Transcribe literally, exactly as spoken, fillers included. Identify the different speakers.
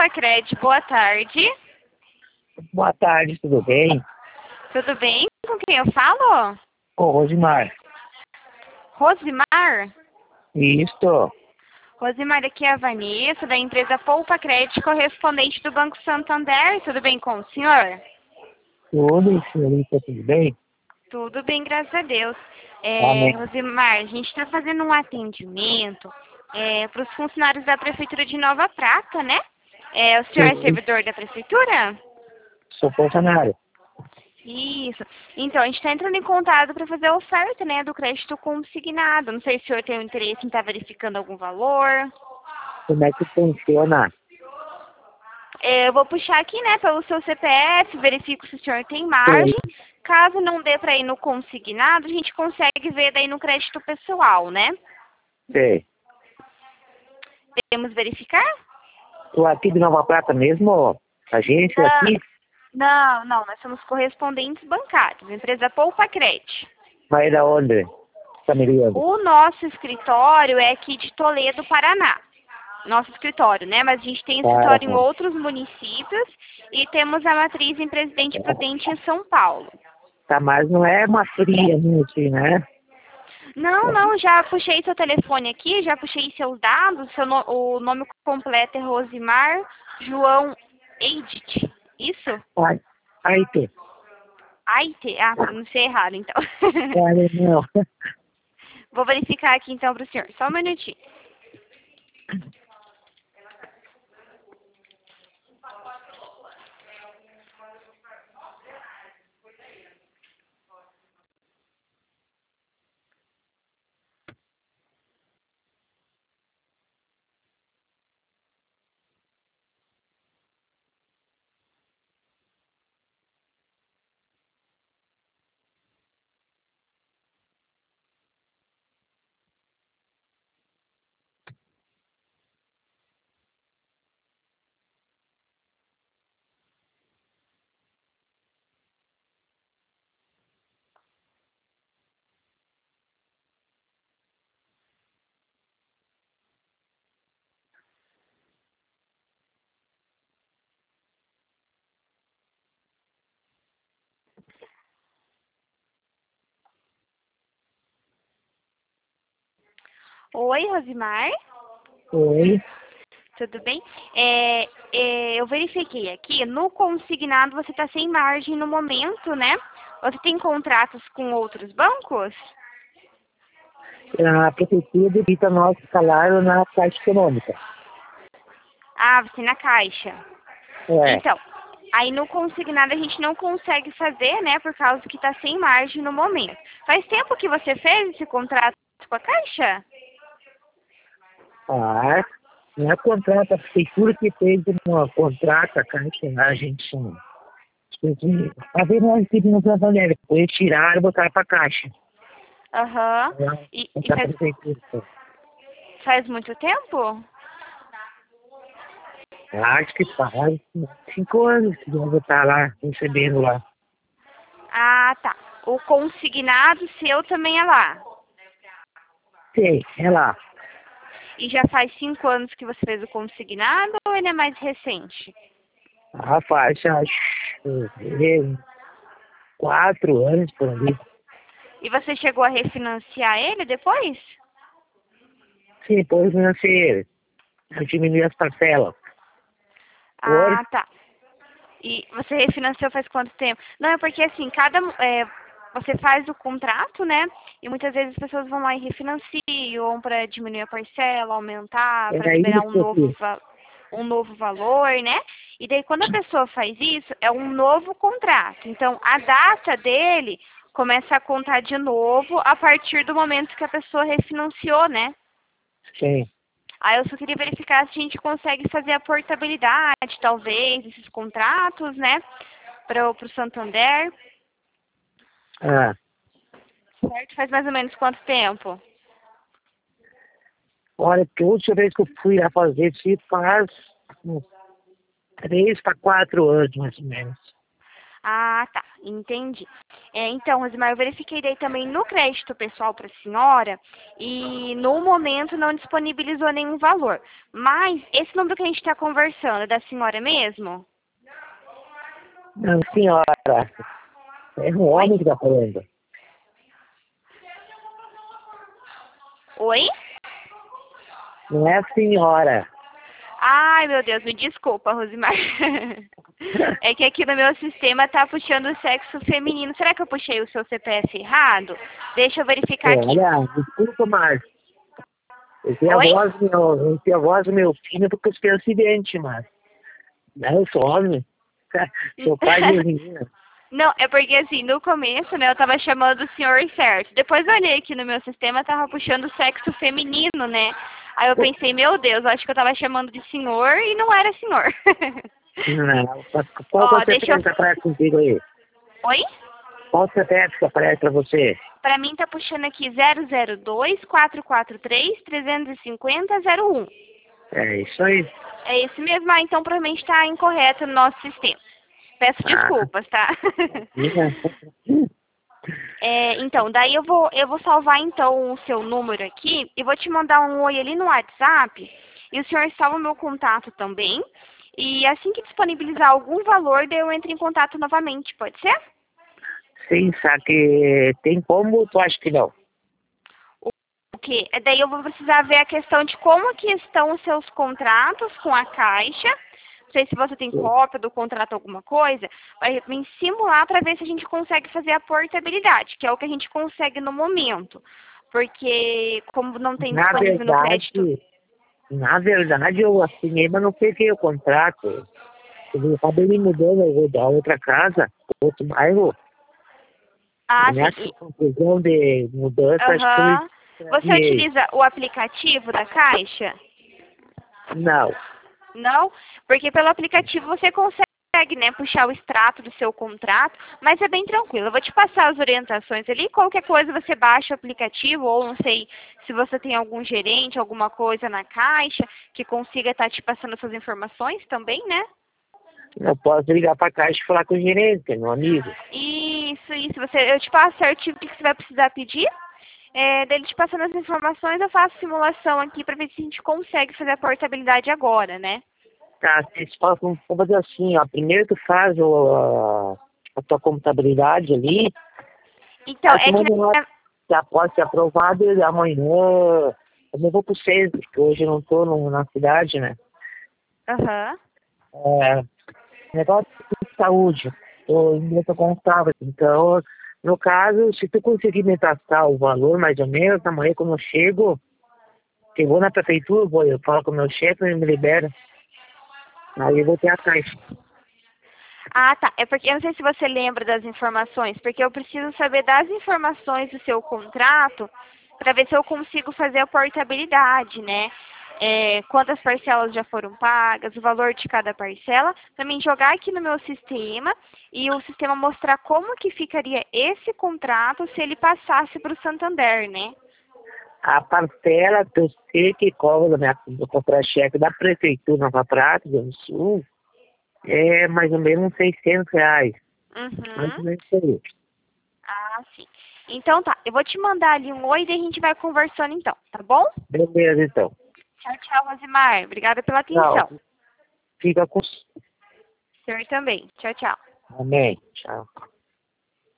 Speaker 1: Poupa boa tarde.
Speaker 2: Boa tarde, tudo bem?
Speaker 1: Tudo bem? Com quem eu falo?
Speaker 2: Com o Rosimar.
Speaker 1: Rosimar?
Speaker 2: Isto.
Speaker 1: Rosimar, aqui é a Vanessa, da empresa Poupa Crédito, correspondente do Banco Santander. Tudo bem com o senhor?
Speaker 2: Tudo, senhorita, tudo bem?
Speaker 1: Tudo bem, graças a Deus. É,
Speaker 2: Amém.
Speaker 1: Rosimar, a gente está fazendo um atendimento é, para os funcionários da Prefeitura de Nova Prata, né? É, o senhor é
Speaker 2: Sim.
Speaker 1: servidor da Prefeitura?
Speaker 2: Sou funcionário.
Speaker 1: Isso. Então, a gente está entrando em contato para fazer a oferta, né, do crédito consignado. Não sei se o senhor tem um interesse em estar verificando algum valor.
Speaker 2: Como é que funciona?
Speaker 1: É, eu vou puxar aqui, né, pelo seu C P F, verifico se o senhor tem margem.
Speaker 2: Sim.
Speaker 1: Caso não dê para ir no consignado, a gente consegue ver daí no crédito pessoal, né?
Speaker 2: Sei.
Speaker 1: Podemos verificar?
Speaker 2: Estou aqui de Nova Prata mesmo, agência
Speaker 1: Não,
Speaker 2: aqui.
Speaker 1: não, não, nós somos correspondentes bancários, empresa Poupa Crédito.
Speaker 2: Vai da onde? Tá me ligando?
Speaker 1: O nosso escritório é aqui de Toledo, Paraná. Nosso escritório, né? Mas a gente tem escritório em
Speaker 2: Ah,
Speaker 1: outros municípios e temos a matriz em Presidente Prudente em São Paulo.
Speaker 2: tá, mas não é uma fria, assim, né?
Speaker 1: Não, não, já puxei seu telefone aqui, já puxei seus dados, seu no- o nome completo é Rosimar João Eidit. Isso?
Speaker 2: Ai, aí tem.
Speaker 1: Aite? Ah, não sei errado, então.
Speaker 2: Olha, não.
Speaker 1: Vou verificar aqui então para o senhor. Só um minutinho. Oi, Rosimar.
Speaker 2: Oi.
Speaker 1: Tudo bem? É, é, eu verifiquei aqui, no consignado você está sem margem no momento, né? Você tem contratos com outros bancos?
Speaker 2: A prefeitura debita nosso salário na Caixa Econômica.
Speaker 1: Ah, você na Caixa.
Speaker 2: É.
Speaker 1: Então, aí no consignado a gente não consegue fazer, né? Por causa que está sem margem no momento. Faz tempo que você fez esse contrato com a Caixa?
Speaker 2: Ah, não é contrato, a prefeitura que fez uma contrato, a Caixa, a gente chama. A ver, nós pedimos a Valéria, depois tiraram e botaram pra Caixa.
Speaker 1: Aham.
Speaker 2: Ela-
Speaker 1: E, e
Speaker 2: essa
Speaker 1: faz,
Speaker 2: prefeitura.
Speaker 1: faz muito tempo?
Speaker 2: Acho que faz cinco anos que vão estar lá, recebendo lá.
Speaker 1: Ah, tá. O consignado seu também é lá.
Speaker 2: Sei, é lá.
Speaker 1: E já faz cinco anos que você fez o consignado ou ele é mais recente?
Speaker 2: A faixa, acho, é, quatro anos por ali.
Speaker 1: E você chegou a refinanciar ele depois?
Speaker 2: Sim, depois não sei, eu diminui as parcelas. Por,
Speaker 1: Ah, tá. E você refinanciou faz quanto tempo? Não, é porque assim, cada. É, você faz o contrato, né? E muitas vezes as pessoas vão lá e refinanciam para diminuir a parcela, aumentar, para
Speaker 2: era
Speaker 1: liberar um
Speaker 2: isso
Speaker 1: novo,
Speaker 2: aqui.
Speaker 1: va- um novo valor, né? E daí quando a pessoa faz isso, é um novo contrato. Então a data dele começa a contar de novo a partir do momento que a pessoa refinanciou, né?
Speaker 2: Sim.
Speaker 1: Aí eu só queria verificar se a gente consegue fazer a portabilidade, talvez, desses contratos, né? Para o Santander.
Speaker 2: Ah,
Speaker 1: Certo? Faz mais ou menos quanto tempo?
Speaker 2: olha, que a última vez que eu fui lá fazer isso faz uns três para quatro anos, mais ou menos.
Speaker 1: Ah, tá, entendi. É, então, Rosimar, eu verifiquei daí também no crédito pessoal para a senhora e no momento não disponibilizou nenhum valor. Mas esse número que a gente está conversando é da senhora mesmo?
Speaker 2: Não, senhora. É um
Speaker 1: Oi?
Speaker 2: homem que tá falando.
Speaker 1: Oi?
Speaker 2: Não é a senhora.
Speaker 1: Ai, meu Deus, me desculpa, Rosimar. É que aqui no meu sistema tá puxando o sexo feminino. Será que eu puxei o seu C P F errado? Deixa eu verificar aqui.
Speaker 2: Olha, desculpa, mas eu tenho a
Speaker 1: Oi?
Speaker 2: voz do meu, eu tenho a voz do meu filho porque eu tive um acidente, mas não, eu sou homem. Sou pai de menina.
Speaker 1: Não, é porque assim, no começo, né, eu tava chamando o senhor certo. Depois eu olhei aqui no meu sistema, tava puxando o sexo feminino, né? Aí eu pensei, meu Deus, acho que eu tava chamando de senhor e não era senhor.
Speaker 2: Não, qual que é
Speaker 1: Ó,
Speaker 2: o
Speaker 1: deixa eu...
Speaker 2: C P F que aparece contigo aí?
Speaker 1: Oi?
Speaker 2: Qual o C P F que aparece pra você?
Speaker 1: Pra mim tá puxando aqui zero zero dois, quatro quatro três, trezentos e cinquenta, zero um.
Speaker 2: É isso aí.
Speaker 1: É esse mesmo? Ah, então provavelmente tá incorreto no nosso sistema. Peço
Speaker 2: Ah,
Speaker 1: desculpas, tá?
Speaker 2: diga.
Speaker 1: É, então, daí eu vou, eu vou salvar então o seu número aqui e vou te mandar um oi ali no WhatsApp e o senhor salva o meu contato também. E assim que disponibilizar algum valor, daí eu entro em contato novamente, pode ser?
Speaker 2: Sim, só que tem como, tu acha que não?
Speaker 1: O quê? É, daí eu vou precisar ver a questão de como que estão os seus contratos com a Caixa. Não sei se você tem cópia do contrato, alguma coisa, vai me simular para ver se a gente consegue fazer a portabilidade, que é o que a gente consegue no momento. Porque como não tem
Speaker 2: Na
Speaker 1: disponível no crédito...
Speaker 2: verdade, na verdade eu assinei, mas não peguei o contrato. Eu acabei me mudando, eu vou dar outra casa, outro bairro.
Speaker 1: Ah, sim.
Speaker 2: Nessa
Speaker 1: E-
Speaker 2: confusão de mudança, acho que eu
Speaker 1: Aham. Você
Speaker 2: extraviei.
Speaker 1: utiliza o aplicativo da Caixa?
Speaker 2: Não.
Speaker 1: Não? Porque pelo aplicativo você consegue, né, puxar o extrato do seu contrato, mas é bem tranquilo. Eu vou te passar as orientações ali. Qualquer coisa você baixa o aplicativo, ou não sei se você tem algum gerente, alguma coisa na Caixa que consiga estar te passando essas informações também, né?
Speaker 2: Eu posso ligar pra caixa e falar com o gerente, que é meu amigo.
Speaker 1: Isso, isso. Você, eu te passo certinho o que que você vai precisar pedir. É, dele te passando as informações, eu faço simulação aqui para ver se a gente consegue fazer a portabilidade agora, né?
Speaker 2: Tá, vocês façam, vamos fazer assim, ó. Primeiro tu faz o, a, a tua contabilidade ali,
Speaker 1: Então,
Speaker 2: aí tu
Speaker 1: é que...
Speaker 2: manda uma já pode ser aprovado e amanhã eu não vou pro centro, porque hoje eu não tô no, na cidade, né?
Speaker 1: Aham.
Speaker 2: É, negócio de saúde, tô indo contábil. Então, no caso, se tu conseguir me passar o valor mais ou menos, amanhã quando eu chego, eu vou na prefeitura, vou, eu falo com o meu chefe, ele me libera. Aí eu vou ter a caixa.
Speaker 1: Ah, tá. É porque eu não sei se você lembra das informações, porque eu preciso saber das informações do seu contrato para ver se eu consigo fazer a portabilidade, né? É, quantas parcelas já foram pagas, o valor de cada parcela, para mim jogar aqui no meu sistema e o sistema mostrar como que ficaria esse contrato se ele passasse para o Santander, né?
Speaker 2: A parcela que eu sei que cobra da minha do contra-cheque da prefeitura Nova Prata, do Sul, é mais ou menos uns seiscentos reais. Mais ou
Speaker 1: Uhum.
Speaker 2: menos isso aí.
Speaker 1: Ah, sim. Então tá, eu vou te mandar ali um oi e a gente vai conversando então, tá bom?
Speaker 2: Beleza, então.
Speaker 1: Tchau, tchau, Rosimar. Obrigada pela
Speaker 2: Tchau.
Speaker 1: atenção.
Speaker 2: Fica com...
Speaker 1: O senhor também. Tchau, tchau.
Speaker 2: Amém. Tchau.